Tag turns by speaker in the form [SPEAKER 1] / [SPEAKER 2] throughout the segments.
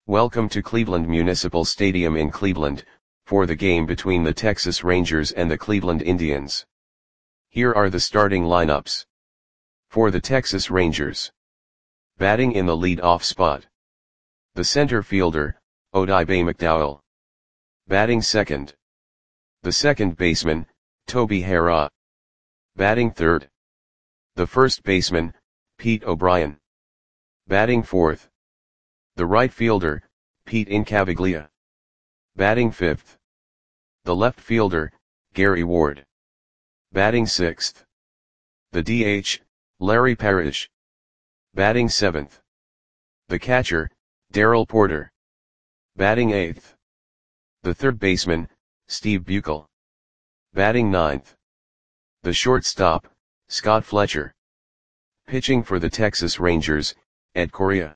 [SPEAKER 1] Welcome to Cleveland Municipal Stadium in Cleveland, for the game between the Texas Rangers and the Cleveland Indians. Here are the starting lineups. For the Texas Rangers. Batting in the lead-off spot. The center fielder, Odibe McDowell. Batting second. The second baseman, Toby Harrah. Batting third. The first baseman, Pete O'Brien. Batting fourth. The right fielder, Pete Incaviglia. Batting fifth. The left fielder, Gary Ward. Batting sixth. The DH, Larry Parrish. Batting seventh. The catcher, Darrell Porter. Batting eighth. The third baseman, Steve Buechel. Batting ninth. The shortstop, Scott Fletcher. Pitching for the Texas Rangers, Ed Correa.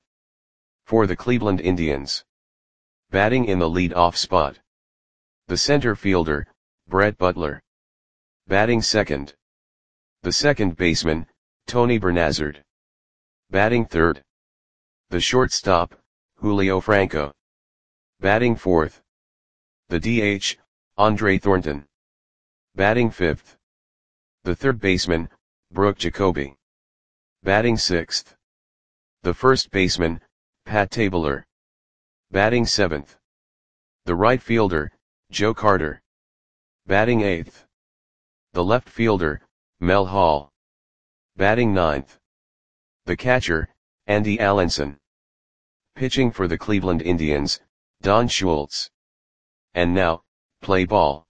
[SPEAKER 1] For the Cleveland Indians. Batting in the lead-off spot. The center fielder, Brett Butler. Batting second. The second baseman, Tony Bernazard. Batting third. The shortstop, Julio Franco. Batting fourth. The DH, Andre Thornton. Batting fifth. The third baseman, Brooke Jacoby. Batting sixth. The first baseman, Pat Tabler. Batting seventh. The right fielder, Joe Carter. Batting eighth. The left fielder, Mel Hall. Batting ninth. The catcher, Andy Allenson. Pitching for the Cleveland Indians, Don Schultz. And now, play ball.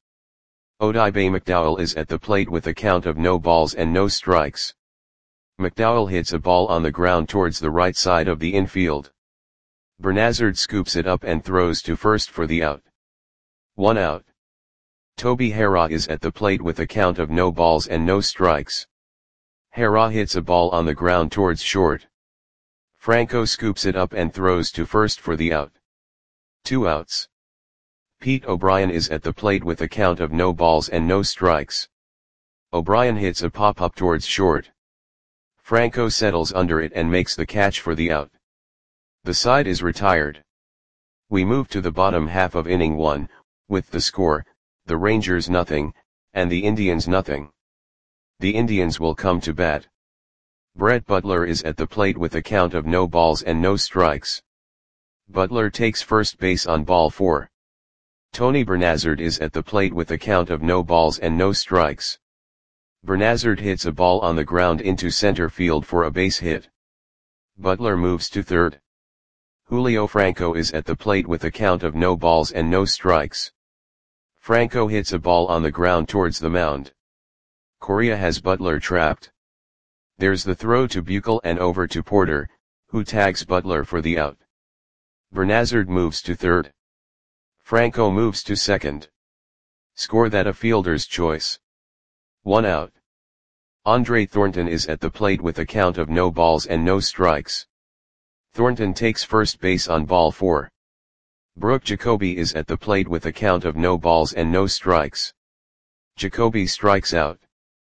[SPEAKER 1] Odibe McDowell is at the plate with a count of no balls and no strikes. McDowell hits a ball on the ground towards the right side of the infield. Bernazard scoops it up and throws to first for the out. 1 out. Toby Harrah is at the plate with a count of no balls and no strikes. Harrah hits a ball on the ground towards short. Franco scoops it up and throws to first for the out. 2 outs. Pete O'Brien is at the plate with a count of no balls and no strikes. O'Brien hits a pop-up towards short. Franco settles under it and makes the catch for the out. The side is retired. We move to the bottom half of inning 1, with the score, the Rangers nothing, and the Indians nothing. The Indians will come to bat. Brett Butler is at the plate with a count of no balls and no strikes. Butler takes first base on ball 4. Tony Bernazard is at the plate with a count of no balls and no strikes. Bernazard hits a ball on the ground into center field for a base hit. Butler moves to third. Julio Franco is at the plate with a count of no balls and no strikes. Franco hits a ball on the ground towards the mound. Correa has Butler trapped. There's the throw to Buechel and over to Porter, who tags Butler for the out. Bernazard moves to third. Franco moves to second. Score that a fielder's choice. 1 out. Andre Thornton is at the plate with a count of no balls and no strikes. Thornton takes first base on ball 4. Brooke Jacoby is at the plate with a count of no balls and no strikes. Jacoby strikes out.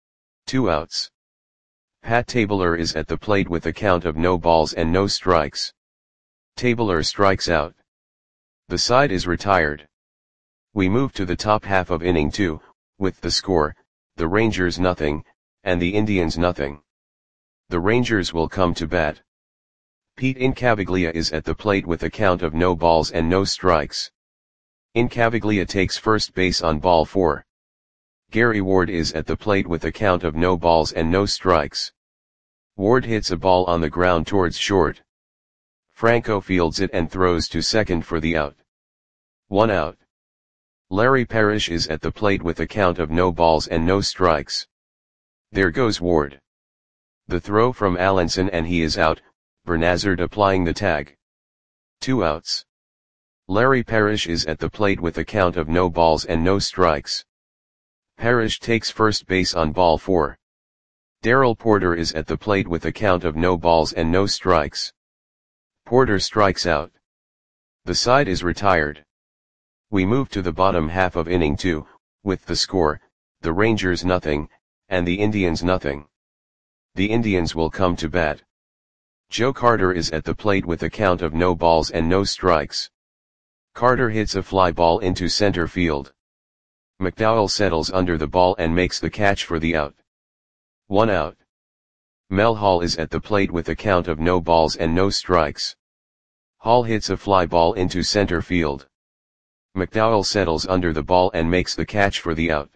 [SPEAKER 1] 2 outs. Pat Tabler is at the plate with a count of no balls and no strikes. Tabler strikes out. The side is retired. We move to the top half of inning 2, with the score, the Rangers nothing, and the Indians nothing. The Rangers will come to bat. Pete Incaviglia is at the plate with a count of no balls and no strikes. Incaviglia takes first base on ball 4. Gary Ward is at the plate with a count of no balls and no strikes. Ward hits a ball on the ground towards short. Franco fields it and throws to second for the out. 1 out. Larry Parrish is at the plate with a count of no balls and no strikes. There goes Ward. The throw from Allenson and he is out, Bernazard applying the tag. 2 outs. Larry Parrish is at the plate with a count of no balls and no strikes. Parrish takes first base on ball 4. Darrell Porter is at the plate with a count of no balls and no strikes. Porter strikes out. The side is retired. We move to the bottom half of inning 2, with the score, the Rangers nothing, and the Indians nothing. The Indians will come to bat. Joe Carter is at the plate with a count of no balls and no strikes. Carter hits a fly ball into center field. McDowell settles under the ball and makes the catch for the out. 1 out. Mel Hall is at the plate with a count of no balls and no strikes. Hall hits a fly ball into center field. McDowell settles under the ball and makes the catch for the out.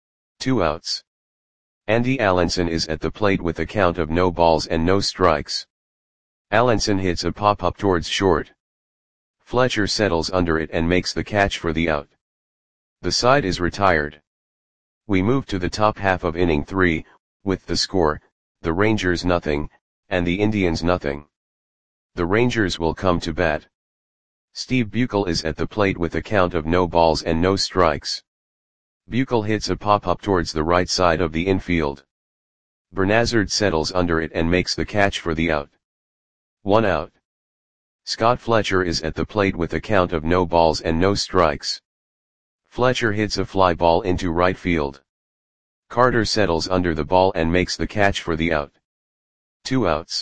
[SPEAKER 1] 2 outs. Andy Allenson is at the plate with a count of no balls and no strikes. Allenson hits a pop-up towards short. Fletcher settles under it and makes the catch for the out. The side is retired. We move to the top half of inning 3, with the score, the Rangers nothing, and the Indians nothing. The Rangers will come to bat. Steve Buechel is at the plate with a count of no balls and no strikes. Buechel hits a pop-up towards the right side of the infield. Bernazard settles under it and makes the catch for the out. 1 out. Scott Fletcher is at the plate with a count of no balls and no strikes. Fletcher hits a fly ball into right field. Carter settles under the ball and makes the catch for the out. 2 outs.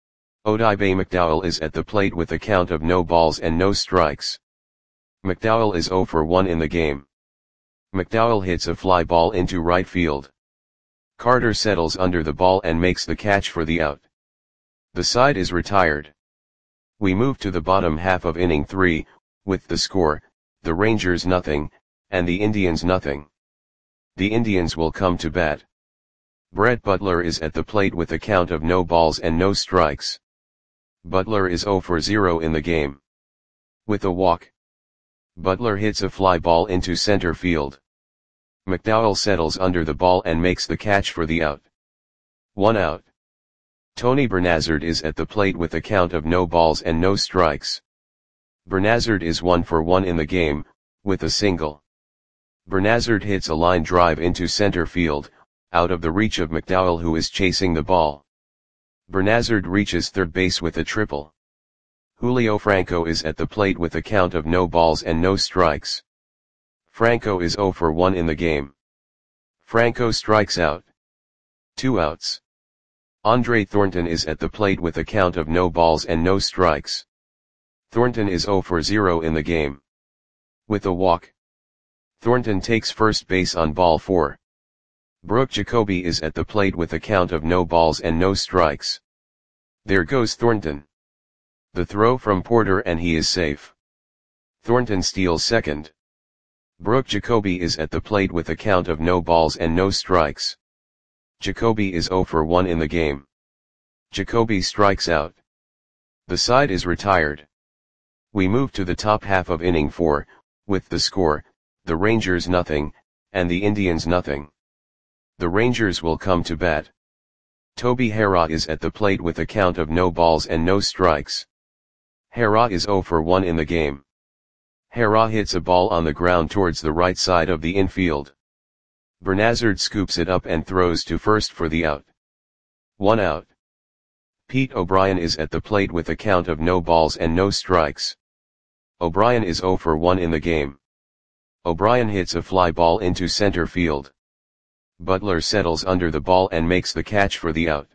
[SPEAKER 1] Odibe McDowell is at the plate with a count of no balls and no strikes. McDowell is 0 for 1 in the game. McDowell hits a fly ball into right field. Carter settles under the ball and makes the catch for the out. The side is retired. We move to the bottom half of inning 3, with the score, the Rangers nothing, and the Indians nothing. The Indians will come to bat. Brett Butler is at the plate with a count of no balls and no strikes. Butler is 0 for 0 in the game. With a walk. Butler hits a fly ball into center field. McDowell settles under the ball and makes the catch for the out. 1 out. Tony Bernazard is at the plate with a count of no balls and no strikes. Bernazard is 1 for 1 in the game, with a single. Bernazard hits a line drive into center field, out of the reach of McDowell who is chasing the ball. Bernazard reaches third base with a triple. Julio Franco is at the plate with a count of no balls and no strikes. Franco is 0 for 1 in the game. Franco strikes out. 2 outs. Andre Thornton is at the plate with a count of no balls and no strikes. Thornton is 0 for 0 in the game. With a walk. Thornton takes first base on ball 4. Brooke Jacoby is at the plate with a count of no balls and no strikes. There goes Thornton. The throw from Porter and he is safe. Thornton steals second. Brooke Jacoby is at the plate with a count of no balls and no strikes. Jacoby is 0 for 1 in the game. Jacoby strikes out. The side is retired. We move to the top half of inning 4, with the score, the Rangers nothing, and the Indians nothing. The Rangers will come to bat. Toby Harrah is at the plate with a count of no balls and no strikes. Harrah is 0 for 1 in the game. Harrah hits a ball on the ground towards the right side of the infield. Bernazard scoops it up and throws to first for the out. 1 out. Pete O'Brien is at the plate with a count of no balls and no strikes. O'Brien is 0 for 1 in the game. O'Brien hits a fly ball into center field. Butler settles under the ball and makes the catch for the out.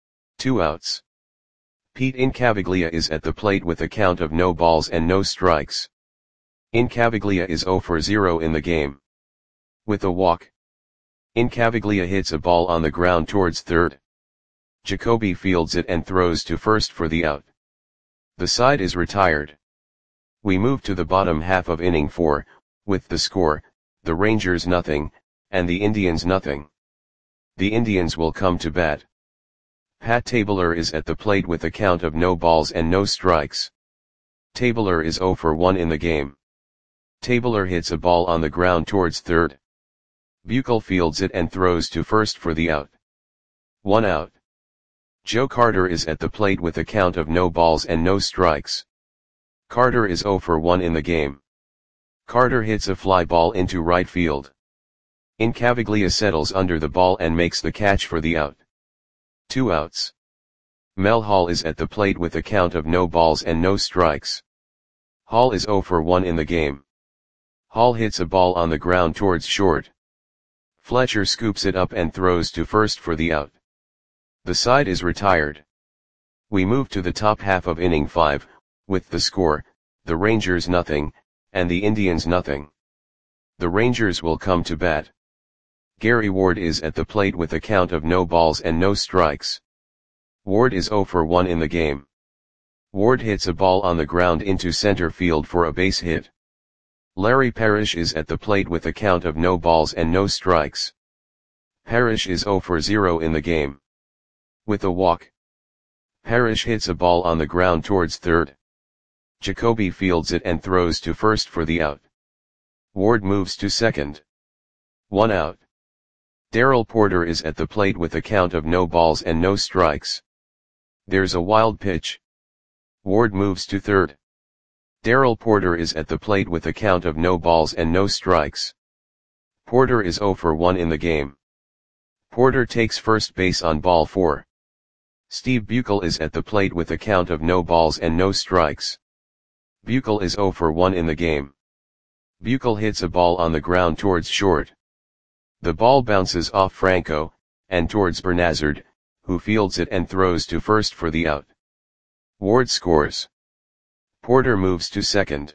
[SPEAKER 1] 2 outs. Pete Incaviglia is at the plate with a count of no balls and no strikes. Incaviglia is 0 for 0 in the game. With a walk. Incaviglia hits a ball on the ground towards third. Jacoby fields it and throws to first for the out. The side is retired. We move to the bottom half of inning 4, with the score, the Rangers nothing, and the Indians nothing. The Indians will come to bat. Pat Tabler is at the plate with a count of no balls and no strikes. Tabler is 0 for 1 in the game. Tabler hits a ball on the ground towards third. Buechel fields it and throws to first for the out. 1 out. Joe Carter is at the plate with a count of no balls and no strikes. Carter is 0 for 1 in the game. Carter hits a fly ball into right field. Incaviglia settles under the ball and makes the catch for the out. 2 outs. Mel Hall is at the plate with a count of no balls and no strikes. Hall is 0 for 1 in the game. Hall hits a ball on the ground towards short. Fletcher scoops it up and throws to first for the out. The side is retired. We move to the top half of inning 5, with the score, the Rangers nothing, and the Indians nothing. The Rangers will come to bat. Gary Ward is at the plate with a count of no balls and no strikes. Ward is 0 for 1 in the game. Ward hits a ball on the ground into center field for a base hit. Larry Parrish is at the plate with a count of no balls and no strikes. Parrish is 0 for 0 in the game. With a walk, Parrish hits a ball on the ground towards third. Jacoby fields it and throws to first for the out. Ward moves to second. 1 out. Darrell Porter is at the plate with a count of no balls and no strikes. There's a wild pitch. Ward moves to third. Darrell Porter is at the plate with a count of no balls and no strikes. Porter is 0 for 1 in the game. Porter takes first base on ball 4. Steve Buechel is at the plate with a count of no balls and no strikes. Buechel is 0 for 1 in the game. Buechel hits a ball on the ground towards short. The ball bounces off Franco, and towards Bernazard, who fields it and throws to first for the out. Ward scores. Porter moves to second.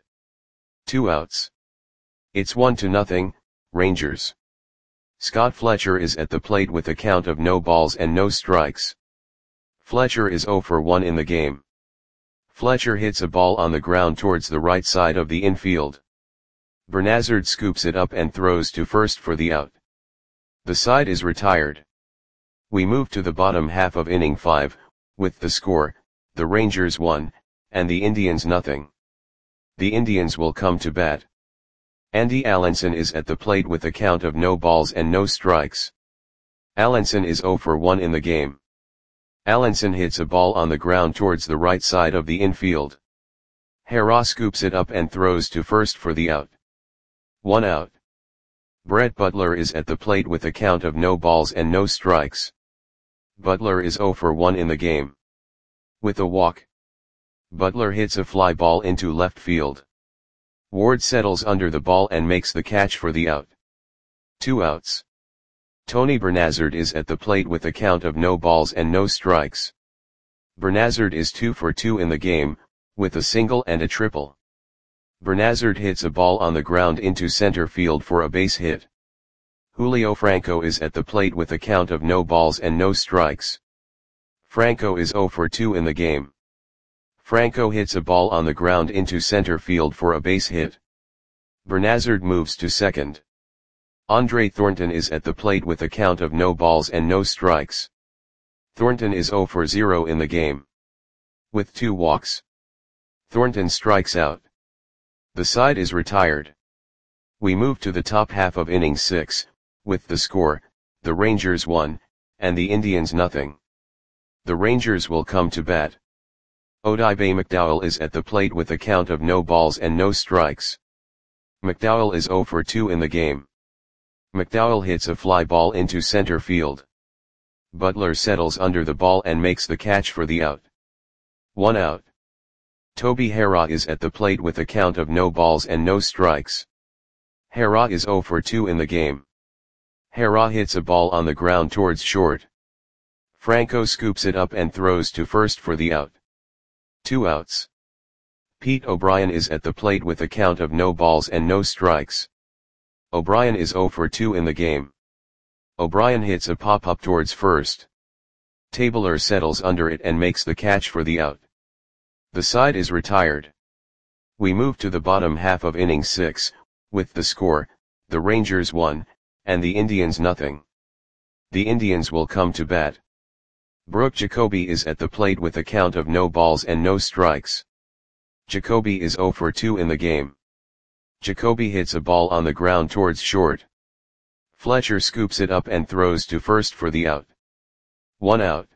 [SPEAKER 1] 2 outs. It's 1-0, Rangers. Scott Fletcher is at the plate with a count of no balls and no strikes. Fletcher is 0 for 1 in the game. Fletcher hits a ball on the ground towards the right side of the infield. Bernazard scoops it up and throws to first for the out. The side is retired. We move to the bottom half of inning 5, with the score, the Rangers 1, and the Indians nothing. The Indians will come to bat. Andy Allenson is at the plate with a count of no balls and no strikes. Allenson is 0 for 1 in the game. Allenson hits a ball on the ground towards the right side of the infield. Hara scoops it up and throws to first for the out. 1 out. Brett Butler is at the plate with a count of no balls and no strikes. Butler is 0 for 1 in the game. With a walk, Butler hits a fly ball into left field. Ward settles under the ball and makes the catch for the out. 2 outs. Tony Bernazard is at the plate with a count of no balls and no strikes. Bernazard is 2 for 2 in the game, with a single and a triple. Bernazard hits a ball on the ground into center field for a base hit. Julio Franco is at the plate with a count of no balls and no strikes. Franco is 0 for 2 in the game. Franco hits a ball on the ground into center field for a base hit. Bernazard moves to second. Andre Thornton is at the plate with a count of no balls and no strikes. Thornton is 0 for 0 in the game. With 2 walks, Thornton strikes out. The side is retired. We move to the top half of inning 6, with the score, the Rangers 1, and the Indians nothing. The Rangers will come to bat. Odibe McDowell is at the plate with a count of no balls and no strikes. McDowell is 0 for 2 in the game. McDowell hits a fly ball into center field. Butler settles under the ball and makes the catch for the out. 1 out. Toby Hara is at the plate with a count of no balls and no strikes. Hara is 0 for 2 in the game. Hara hits a ball on the ground towards short. Franco scoops it up and throws to first for the out. 2 outs. Pete O'Brien is at the plate with a count of no balls and no strikes. O'Brien is 0 for 2 in the game. O'Brien hits a pop-up towards first. Tabler settles under it and makes the catch for the out. The side is retired. We move to the bottom half of inning 6, with the score, the Rangers 1, and the Indians nothing. The Indians will come to bat. Brooke Jacoby is at the plate with a count of no balls and no strikes. Jacoby is 0 for 2 in the game. Jacoby hits a ball on the ground towards short. Fletcher scoops it up and throws to first for the out. 1 out.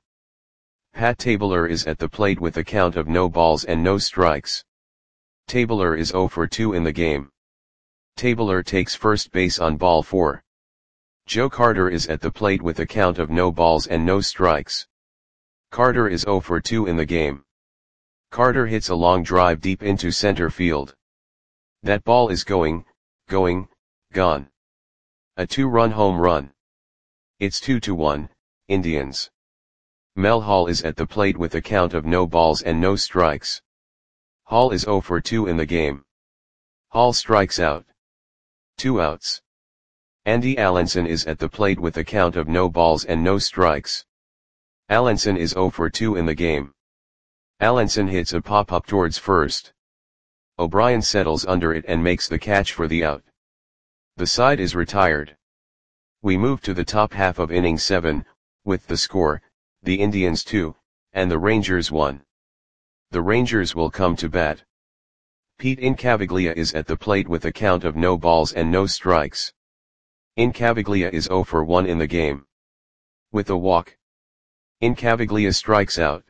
[SPEAKER 1] Pat Tabler is at the plate with a count of no balls and no strikes. Tabler is 0 for 2 in the game. Tabler takes first base on ball 4. Joe Carter is at the plate with a count of no balls and no strikes. Carter is 0 for 2 in the game. Carter hits a long drive deep into center field. That ball is gone. A 2-run home run. It's 2-1, Indians. Mel Hall is at the plate with a count of no balls and no strikes. Hall is 0 for 2 in the game. Hall strikes out. 2 outs. Andy Allenson is at the plate with a count of no balls and no strikes. Allenson is 0 for 2 in the game. Allenson hits a pop-up towards first. O'Brien settles under it and makes the catch for the out. The side is retired. We move to the top half of inning 7, with the score, the Indians 2, and the Rangers 1. The Rangers will come to bat. Pete Incaviglia is at the plate with a count of no balls and no strikes. Incaviglia is 0 for 1 in the game. With a walk. Incaviglia strikes out.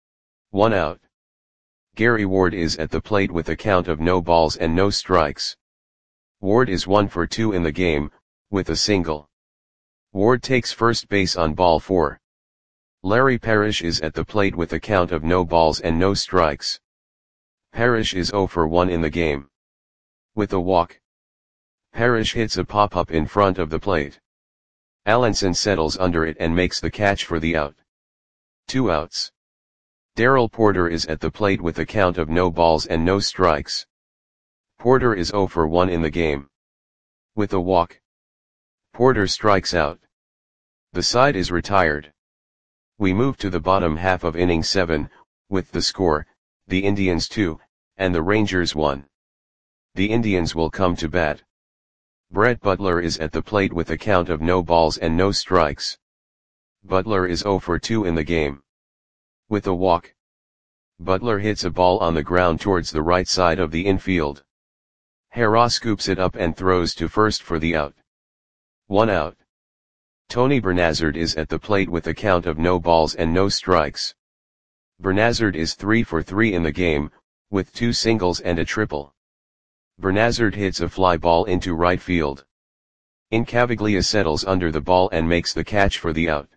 [SPEAKER 1] 1 out. Gary Ward is at the plate with a count of no balls and no strikes. Ward is 1 for 2 in the game, with a single. Ward takes first base on ball 4. Larry Parrish is at the plate with a count of no balls and no strikes. Parrish is 0 for 1 in the game. With a walk. Parrish hits a pop-up in front of the plate. Allenson settles under it and makes the catch for the out. 2 outs. Darrell Porter is at the plate with a count of no balls and no strikes. Porter is 0 for 1 in the game. With a walk. Porter strikes out. The side is retired. We move to the bottom half of inning 7, with the score, the Indians 2, and the Rangers 1. The Indians will come to bat. Brett Butler is at the plate with a count of no balls and no strikes. Butler is 0 for 2 in the game. With a walk. Butler hits a ball on the ground towards the right side of the infield. Hara scoops it up and throws to first for the out. 1 out. Tony Bernazard is at the plate with a count of no balls and no strikes. Bernazard is 3 for 3 in the game, with 2 singles and a triple. Bernazard hits a fly ball into right field. Incaviglia settles under the ball and makes the catch for the out.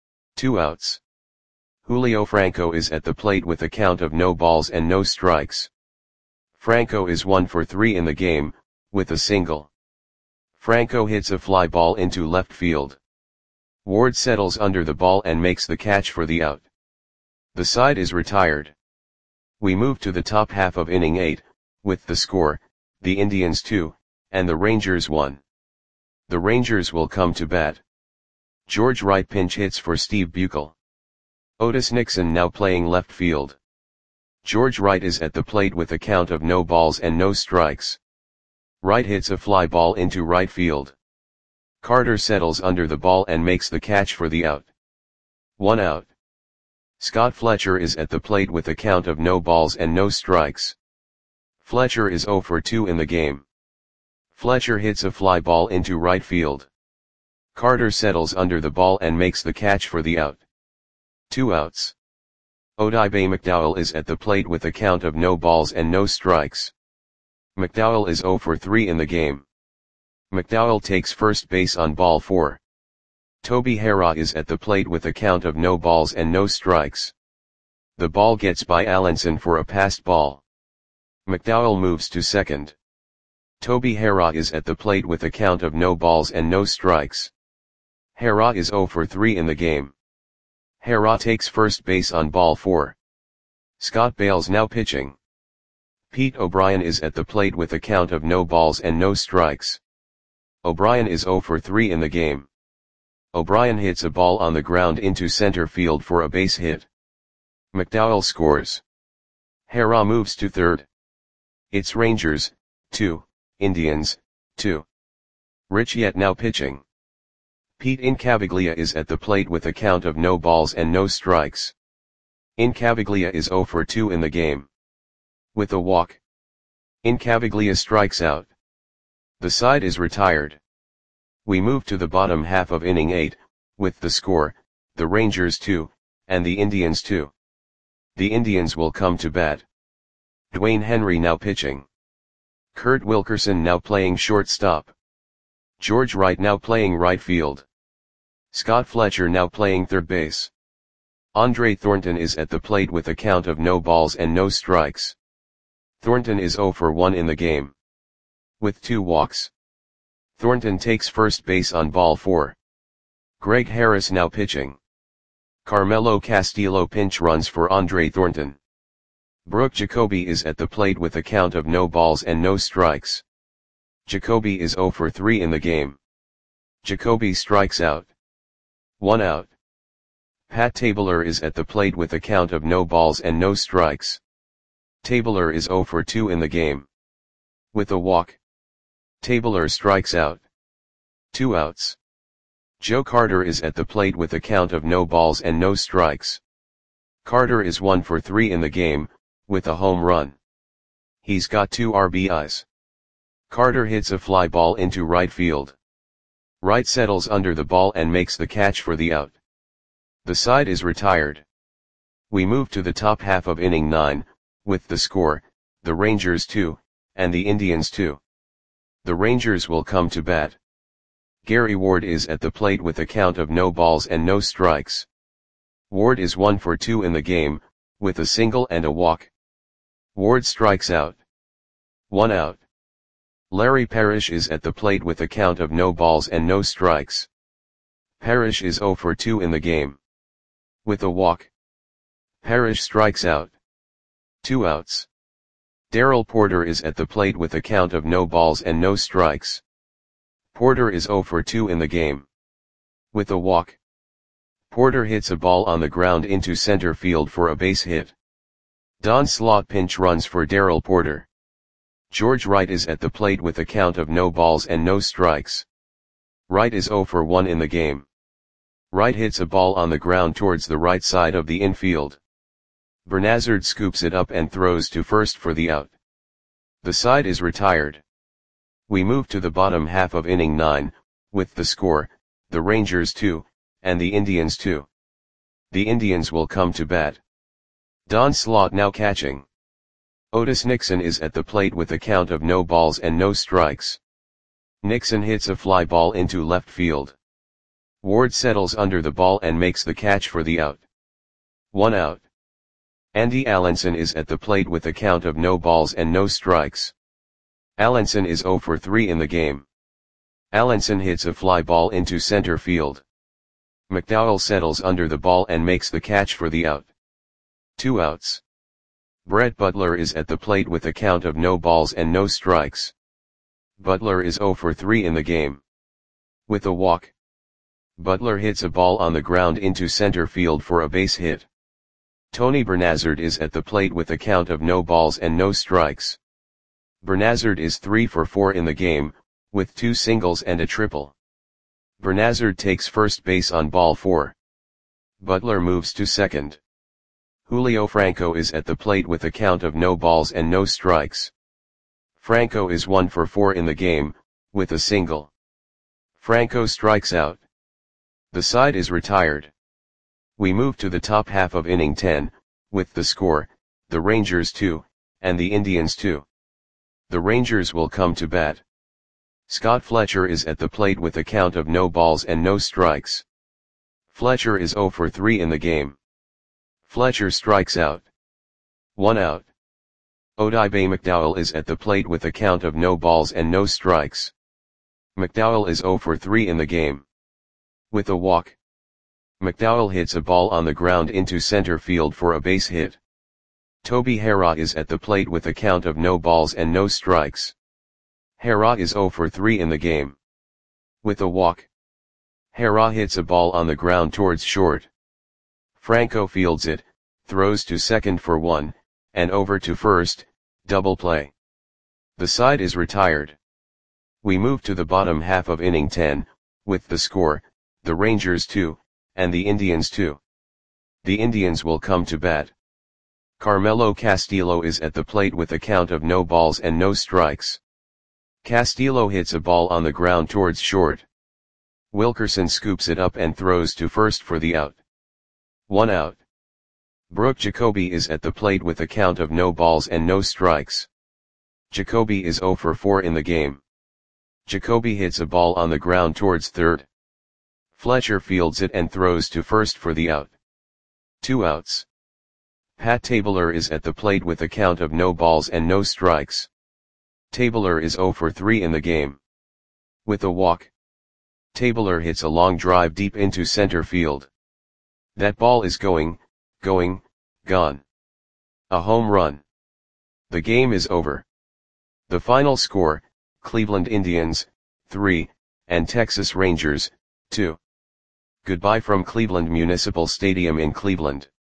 [SPEAKER 1] 2 outs. Julio Franco is at the plate with a count of no balls and no strikes. Franco is 1 for 3 in the game, with a single. Franco hits a fly ball into left field. Ward settles under the ball and makes the catch for the out. The side is retired. We move to the top half of inning 8, with the score, the Indians 2, and the Rangers 1. The Rangers will come to bat. George Wright pinch hits for Steve Buechel. Otis Nixon now playing left field. George Wright is at the plate with a count of no balls and no strikes. Wright hits a fly ball into right field. Carter settles under the ball and makes the catch for the out. 1 out. Scott Fletcher is at the plate with a count of no balls and no strikes. Fletcher is 0 for 2 in the game. Fletcher hits a fly ball into right field. Carter settles under the ball and makes the catch for the out. 2 outs. Odibe McDowell is at the plate with a count of no balls and no strikes. McDowell is 0 for 3 in the game. McDowell takes first base on ball 4. Toby Hara is at the plate with a count of no balls and no strikes. The ball gets by Allenson for a passed ball. McDowell moves to second. Toby Hara is at the plate with a count of no balls and no strikes. Hara is 0 for 3 in the game. Hara takes first base on ball 4. Scott Bales now pitching. Pete O'Brien is at the plate with a count of no balls and no strikes. O'Brien is 0 for 3 in the game. O'Brien hits a ball on the ground into center field for a base hit. McDowell scores. Hara moves to third. It's Rangers, 2, Indians, 2. Rich Yett now pitching. Pete Incaviglia is at the plate with a count of no balls and no strikes. Incaviglia is 0 for 2 in the game. With a walk. Incaviglia strikes out. The side is retired. We move to the bottom half of inning 8, with the score, the Rangers 2, and the Indians 2. The Indians will come to bat. Dwayne Henry now pitching. Kurt Wilkerson now playing shortstop. George Wright now playing right field. Scott Fletcher now playing third base. Andre Thornton is at the plate with a count of no balls and no strikes. Thornton is 0 for 1 in the game. With 2 walks. Thornton takes first base on ball 4. Greg Harris now pitching. Carmelo Castillo pinch runs for Andre Thornton. Brooke Jacoby is at the plate with a count of no balls and no strikes. Jacoby is 0 for 3 in the game. Jacoby strikes out. 1 out. Pat Tabler is at the plate with a count of no balls and no strikes. Tabler is 0 for 2 in the game. With a walk. Tabler strikes out. 2 outs. Joe Carter is at the plate with a count of no balls and no strikes. Carter is 1 for 3 in the game, with a home run. He's got 2 RBIs. Carter hits a fly ball into right field. Wright settles under the ball and makes the catch for the out. The side is retired. We move to the top half of inning 9, with the score, the Rangers 2, and the Indians 2. The Rangers will come to bat. Gary Ward is at the plate with a count of no balls and no strikes. Ward is 1 for 2 in the game, with a single and a walk. Ward strikes out. 1 out. Larry Parrish is at the plate with a count of no balls and no strikes. Parrish is 0 for 2 in the game. With a walk. Parrish strikes out. 2 outs. Darrell Porter is at the plate with a count of no balls and no strikes. Porter is 0 for 2 in the game. With a walk. Porter hits a ball on the ground into center field for a base hit. Don Slaught pinch runs for Darrell Porter. George Wright is at the plate with a count of no balls and no strikes. Wright is 0 for 1 in the game. Wright hits a ball on the ground towards the right side of the infield. Bernazard scoops it up and throws to first for the out. The side is retired. We move to the bottom half of inning 9, with the score, the Rangers 2, and the Indians 2. The Indians will come to bat. Don Slaught now catching. Otis Nixon is at the plate with a count of no balls and no strikes. Nixon hits a fly ball into left field. Ward settles under the ball and makes the catch for the out. 1 out. Andy Allenson is at the plate with a count of no balls and no strikes. Allenson is 0 for 3 in the game. Allenson hits a fly ball into center field. McDowell settles under the ball and makes the catch for the out. 2 outs. Brett Butler is at the plate with a count of no balls and no strikes. Butler is 0 for 3 in the game. With a walk. Butler hits a ball on the ground into center field for a base hit. Tony Bernazard is at the plate with a count of no balls and no strikes. Bernazard is 3 for 4 in the game, with 2 singles and a triple. Bernazard takes first base on ball 4. Butler moves to second. Julio Franco is at the plate with a count of no balls and no strikes. Franco is 1 for 4 in the game, with a single. Franco strikes out. The side is retired. We move to the top half of inning 10, with the score, the Rangers 2, and the Indians 2. The Rangers will come to bat. Scott Fletcher is at the plate with a count of no balls and no strikes. Fletcher is 0 for 3 in the game. Fletcher strikes out. 1 out. Odibe McDowell is at the plate with a count of no balls and no strikes. McDowell is 0 for 3 in the game. With a walk. McDowell hits a ball on the ground into center field for a base hit. Toby Harrah is at the plate with a count of no balls and no strikes. Harrah is 0 for 3 in the game. With a walk. Harrah hits a ball on the ground towards short. Franco fields it, throws to second for 1, and over to first, double play. The side is retired. We move to the bottom half of inning 10, with the score, the Rangers 2, and the Indians 2. The Indians will come to bat. Carmelo Castillo is at the plate with a count of no balls and no strikes. Castillo hits a ball on the ground towards short. Wilkerson scoops it up and throws to first for the out. 1 out. Brooke Jacoby is at the plate with a count of no balls and no strikes. Jacoby is 0 for 4 in the game. Jacoby hits a ball on the ground towards third. Fletcher fields it and throws to first for the out. 2 outs. Pat Tabler is at the plate with a count of no balls and no strikes. Tabler is 0 for 3 in the game. With a walk. Tabler hits a long drive deep into center field. That ball is going, gone. A home run. The game is over. The final score, Cleveland Indians, 3, and Texas Rangers, 2. Goodbye from Cleveland Municipal Stadium in Cleveland.